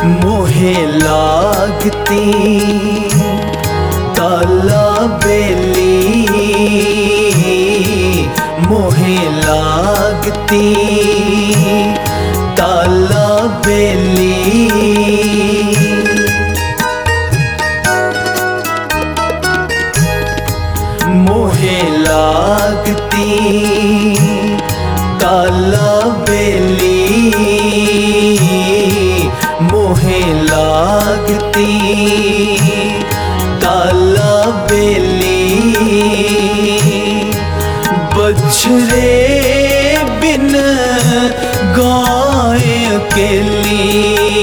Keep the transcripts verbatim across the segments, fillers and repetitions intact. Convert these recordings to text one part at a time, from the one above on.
मोहे लागती काला बेली, मोहे लागती काला बेली। मोहे लागती काला बेली, मोहे लागती काला बेली। बछड़े बिन गाय अकेली,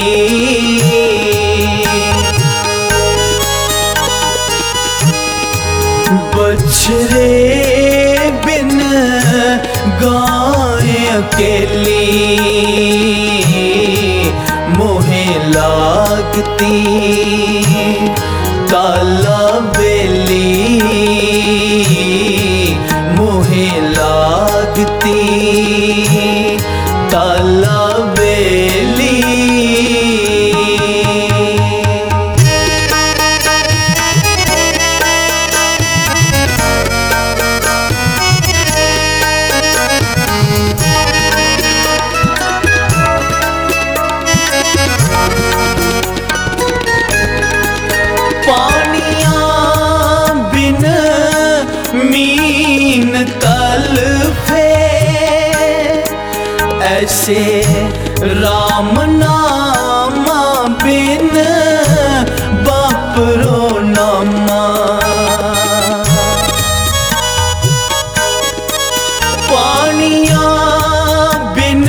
बछड़े बिन गाय अकेली। मोहे लागती काला बेली, मोहे लागती काला बेली। मीन तलफे ऐसे राम नामा बिन बापरो नामा। पानिया बिन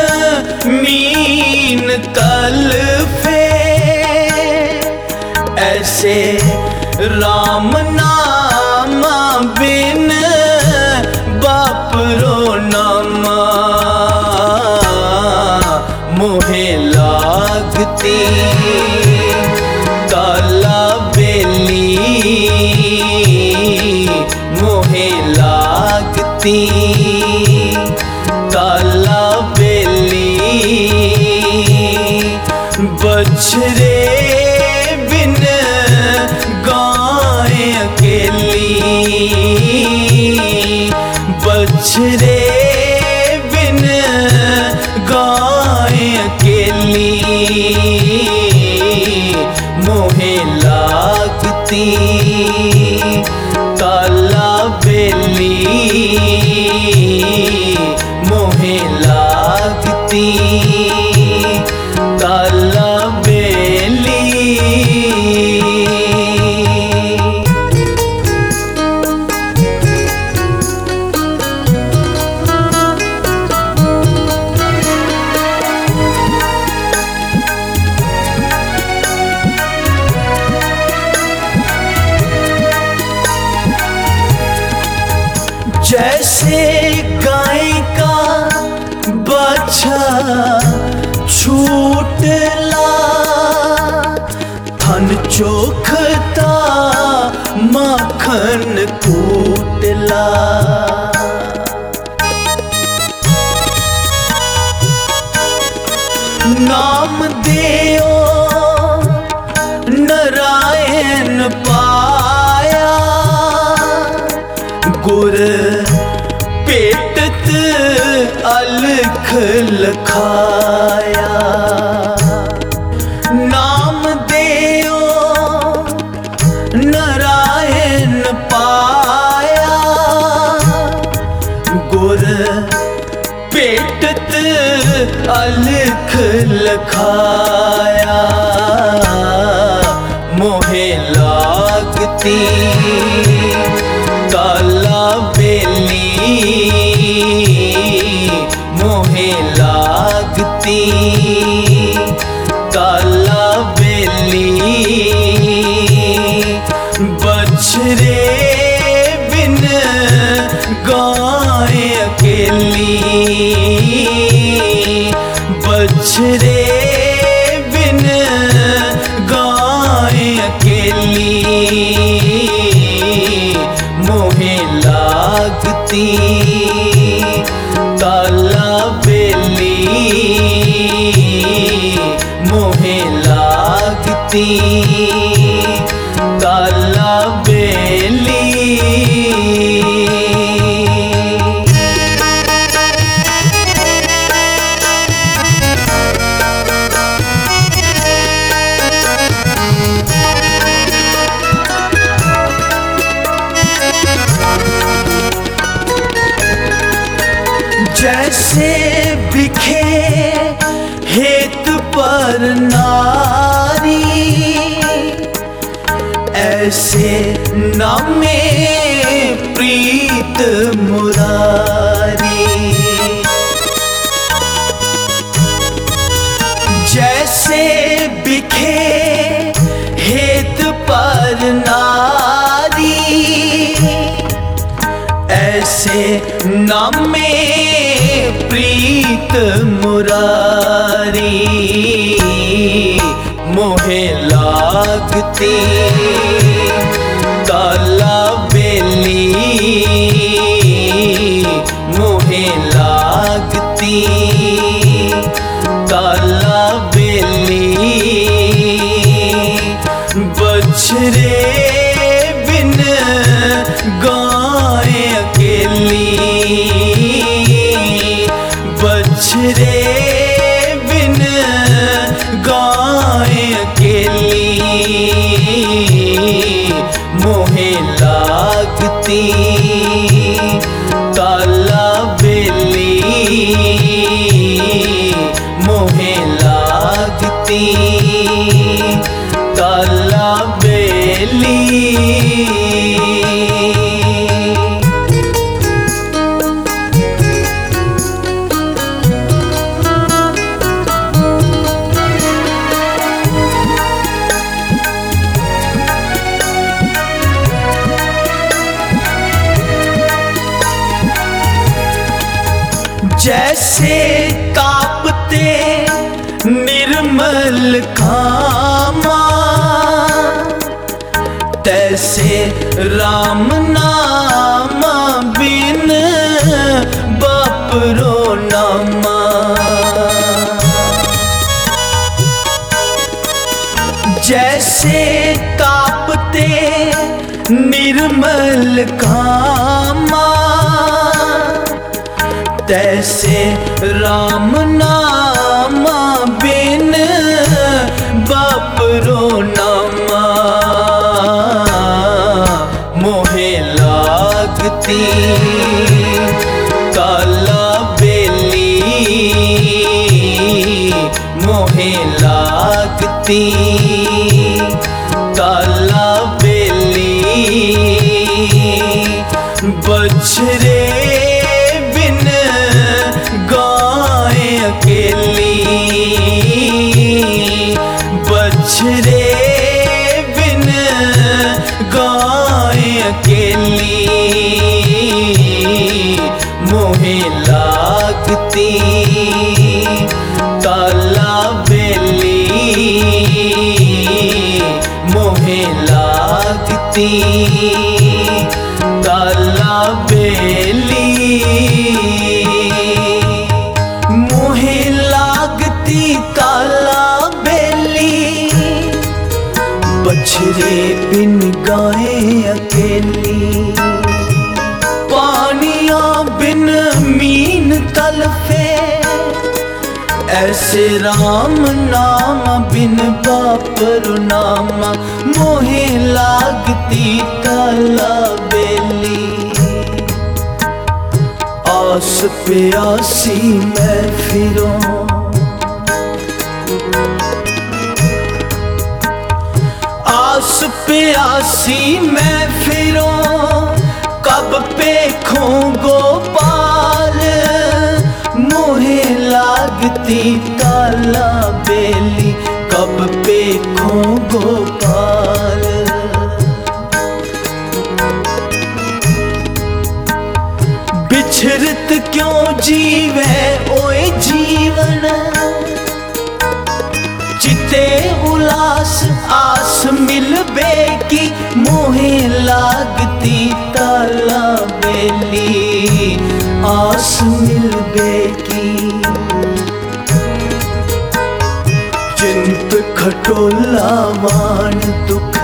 मीन तलफे ऐसे राम नामा बिन बापरो नामा। मोहे लागती काला बेली, मोहे लागती काला बेली। बछड़े बिन गाय अकेली, बछड़े बिन गाय अकेली। मोहे लागती काला बेली, मोहे लागती काला बेली। जैसे गाय का बच्चा छूटला, थन चोखता माखन कूटला। नाम देओ नारायण पाया, गुर पेटत अलख लखाया। नाम देओ नारायण पाया, गुर पेटत अलख लखाया। मोहे लागती काला बेली, मोहे लागती काला बेली। बछड़े बिन गाय अकेली, बछड़े बिन गाय अकेली। मोहे लागती काला बेली, मोहे लागती काला बेली। जैसे बिखे हेत पर नारी, ऐसे नामे प्रीत मुरारी। जैसे बिखे हेत पर नारी, ऐसे नामे प्रीत मुरारी। मोहे लागती काला बेली, मोहे लागती काला बेली। बछड़े बिन गाय अकेली, बछड़े बिन गाय अकेली। मोहे लागती काला बेली, मोहे लागती काला बेली। जैसे कापते निर्मल खामा, तैसे राम नामा बिन बापरो नामा। जैसे कापते निर्मल खामा, तैसे राम नामा बिन बापरो नामा। मोहे लागती काला बेली, मोहे लागती काला बेली। बछड़े बिन गाय अकेली, बछड़े बिन गाय अकेली। मोहे लागती काला बेली, मोहे लागती काला बेली। मोहे लागती काला बेली, बछड़े बिन गाय अकेली। पानिया बिन मीन तलफे, ऐसे राम नाम बिन बापरो नामा। मोहे लागती काला बेली, आस प्यासी मैं फिरूं, आस प्यासी मैं फिरूं। कब पेखूं गोपाल, मोहे लागती काला बेली। कब पेखूं गोपाल, बिछड़त क्यों जीवे ओए जीवन। चिते उलास आस मिलबे की, मोहे लागती काला बेली। आस मिलबे की चिंत खटोला वाण दुख,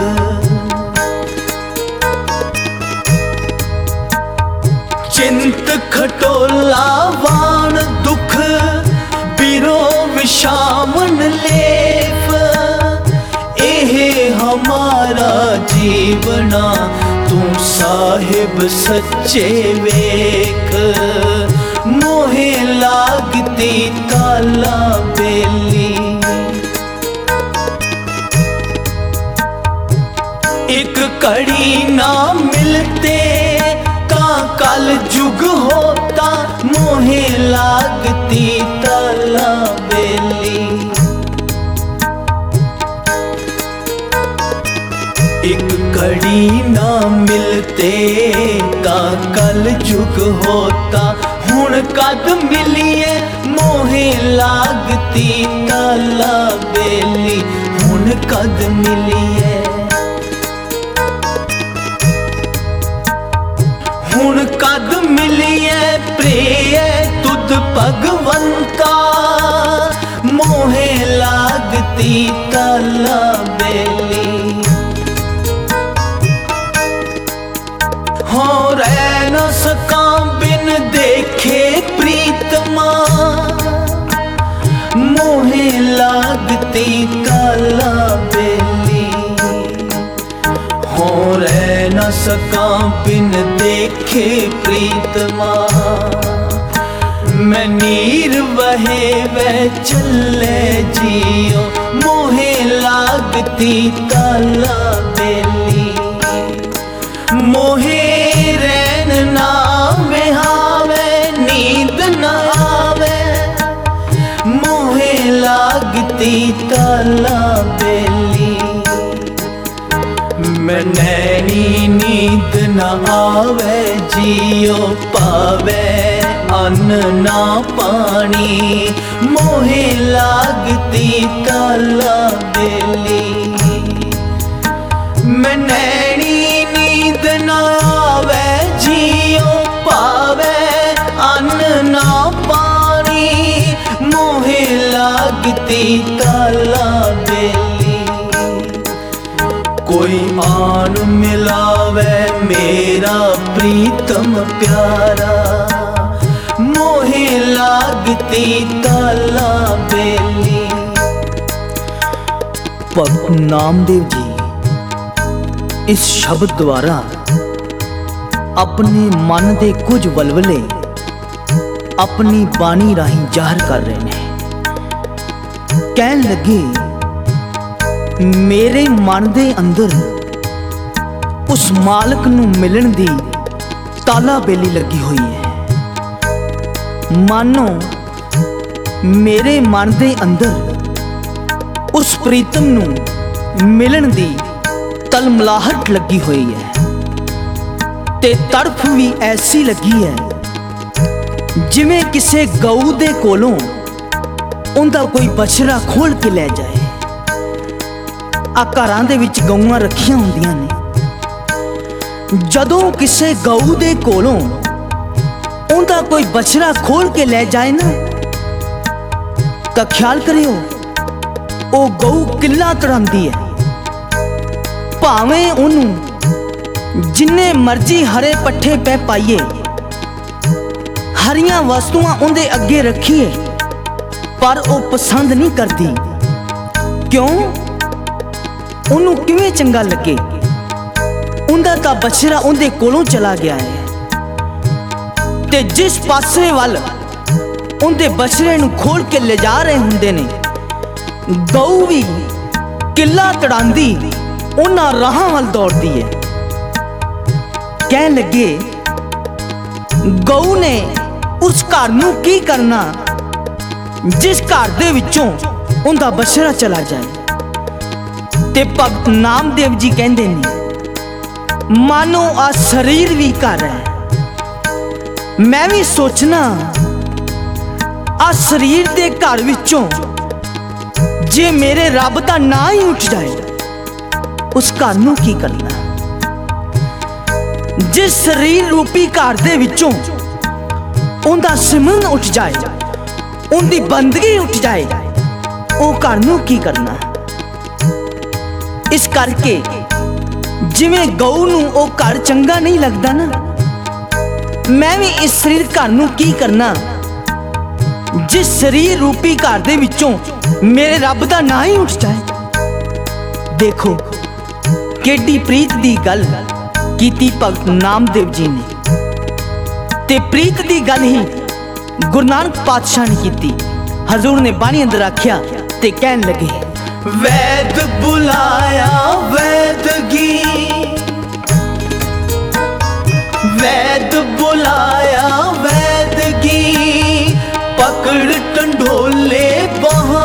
चिंत खटोला वाण दुख, बिरो विशामन लेफ। एहे हमारा जीवना तू साहिब सच्चे वेख, मोहे लागती काला बेली। एक कड़ी ना मिलते का कल जुग होता, मोहे लागती काला बेली। एक कड़ी ना मिलते का कल जुग होता, हुण कद मिलिए मोहे लागती काला बेली। हुण कद मिलिए, हुण कद मिलिए प्रिय तुद भगवंता, मोहे लागती काला बेली। हो रह न सका बिन देखे प्रीतमा, मोहे लागती काला बेली। हो रह न सका बिन देखे प्रीतमा, मैं नीर वहे वह चले जियो, मोहे लागती काला बेली। मोहे रैन ना विहावे, नींद न आवे, मोहे लागती काला बेली। मैं नैनी नींद न आवे, जियो पावे अन्न ना पानी, मोहे लागती काला बेली। मैं नैनी नींद न आवे, जियो पावे अन्न ना पानी, मोहे लागती काला बेली। कोई आन मिलावे मेरा प्रीतम प्यारा, मोहे लागती काला बेली। भगत नामदेव जी इस शब्द द्वारा अपने मन के कुछ वलवले अपनी बाणी राही जाहिर कर रहे हैं। कहन लगे, मेरे मन के अंदर उस मालक नू मिलन दी ताला बेली लगी हुई है। मानो मेरे मन के अंदर उस प्रीतम नू मिलन दी तलमलाहट लगी हुई है, ते तड़फ भी ऐसी लगी है जिवें किसे गऊ दे कोलों उनका कोई बछड़ा खोल के ले जाए। आ घरां दे विच गऊआं रखियां हुंदियां ने, जदों किसे गऊ दे कोलों उनका कोई बछड़ा खोल के ले जाए ना, तां ख्याल करियो ओ गऊ किल्ला तड़ांदी है। भावें उन्होंने जिन्ने मर्जी हरे पट्ठे पे पाइए, हरियां वस्तुआं उनके अगे रखिए, पर वो पसंद नहीं करती। क्यों? उन्हों किवें चंगा लगे, उनका तां बछड़ा उनके कोलों चला गया है, ते जिस पासे वाल उनके बछड़े नूं खोल के ले जा रहे हुंदे ने, गऊ भी किला तड़ांदी उन्हां राहां वाल दौड़दी है। कहन लगे, गऊ ने उस घर नूं की करना जिस घर दे विचों उनका बछड़ा चला जाए। ते भगत नामदेव जी कहंदे ने, मानो आ शरीर भी घर है। मैं भी सोचना आ शरीर दे घर विचों जे मेरे रब दा ना ही उठ जाए, उस घर नूं की करना। जिस शरीर रूपी घर दे विचों उनका सिमरन उठ जाए, उनकी बंदगी उठ जाए, वो घर नूं की करना। इस करके जिवें गऊ नूं ओ घर चंगा नहीं लगदा ना, मैं भी इस शरीर घर नूं की करना जिस शरीर रूपी घर दे विचों मेरे रब दा नाम ही उठ जाए। देखो केडी प्रीत दी गल कीती भगत नामदेव जी ने, ते प्रीत दी गल ही गुरु नानक पातशाह ने कीती। हजूर ने बाणी अंदर आख्या ते कहन लगे, वैद बुलाया वैदगी, वैद बुलाया वैदगी, पकड़ टंडोले बहा,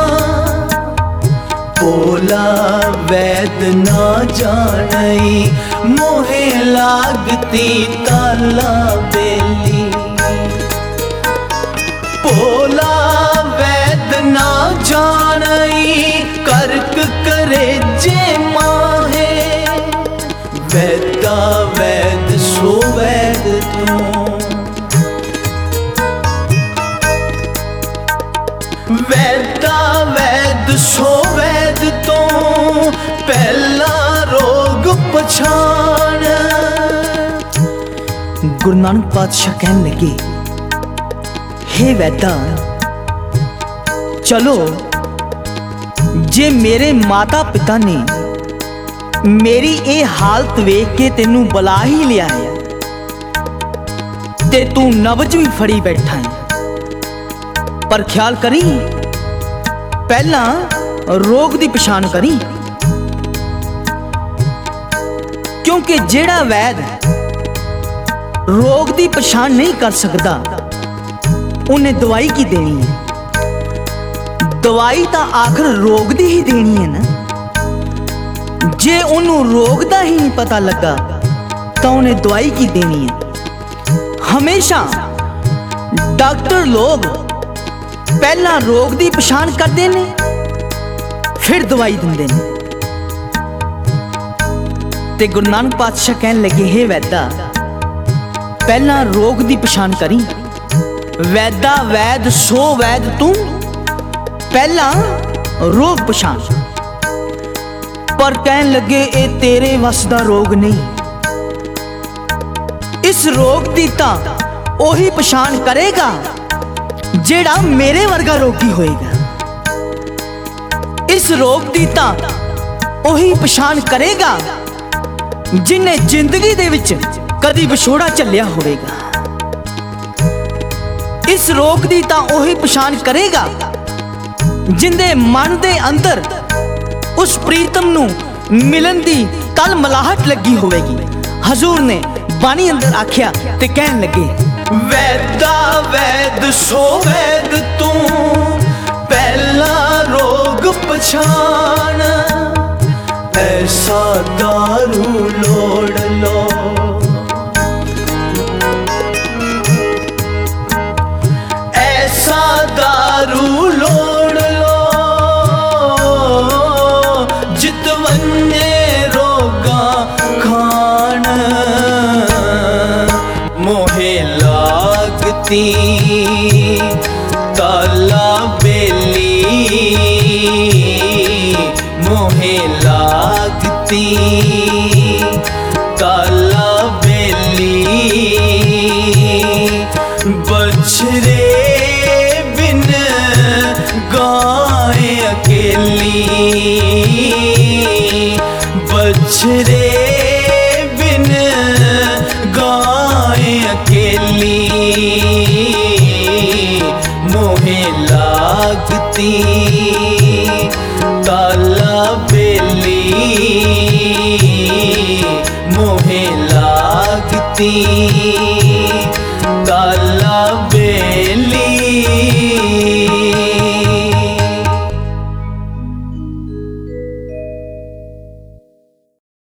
बोला वैद ना जानई, मोहे लागती ताला बेली, बोला वैद ना जानई, करक करे जे माहे, वैदा वैद सो वैद तू, वैदा वैद सो वैद तो, पहला रोग पछाण। गुरु नानक पातशाह कहन लगे, हे वैदा चलो, जे मेरे माता पिता ने मेरी ये हालत वेख के तेनू बुला ही लिया है, ते तू नबज भी फड़ी बैठा है, पर ख्याल करी पहला रोग दी पछाण करी, क्योंकि जेड़ा वैद रोग दी पछाण नहीं कर सकता उन्हें दवाई की देनी है। दवाई तो आखिर रोग दी ही देनी है ना। जे उन्होंने रोग दा ही नहीं पता लगा तो उन्हें दवाई की देनी है। हमेशा डॉक्टर लोग पहला रोग दी पछाण करते ने, फिर दवाई दिंदे ने। ते गुरु नानक पातशाह कहन लगे, हे वैदा पहला रोग दी पछाण करी, वैदा वैद सो वैद तू, पहला रोग पछाण। पर कहन लगे ए तेरे वस दा रोग नहीं, इस रोग दी तां ओही पछाण करेगा जेड़ा मेरे वर्गा रोगी होएगा। इस रोग दी तां ओही पछाण करेगा जिन्हें जिंदगी दे विच कदी विछोड़ा झल्लिया होवेगा। इस रोग दी तां ओही पछाण करेगा जिंदे मन दे अंदर उस प्रीतम नू मिलन दी तल मलाहट लगी होवेगी। हजूर ने बाणी अंदर आख्या ते कहन लगे, वैदा वैद सो वैद तू, पहला रोग पछाण, ऐसा दारू लोड़ लो, ऐसा दारू लोड़ लो, जितवन्ने रोगा खान, मोहे लागती ताला बेली, मोहे लागती ताला बेली, बछरे बिन गाय अकेली, बछरे बिन गाय अकेली, मोहे लागती ताला बेली, मोहे लागती ताला बेली।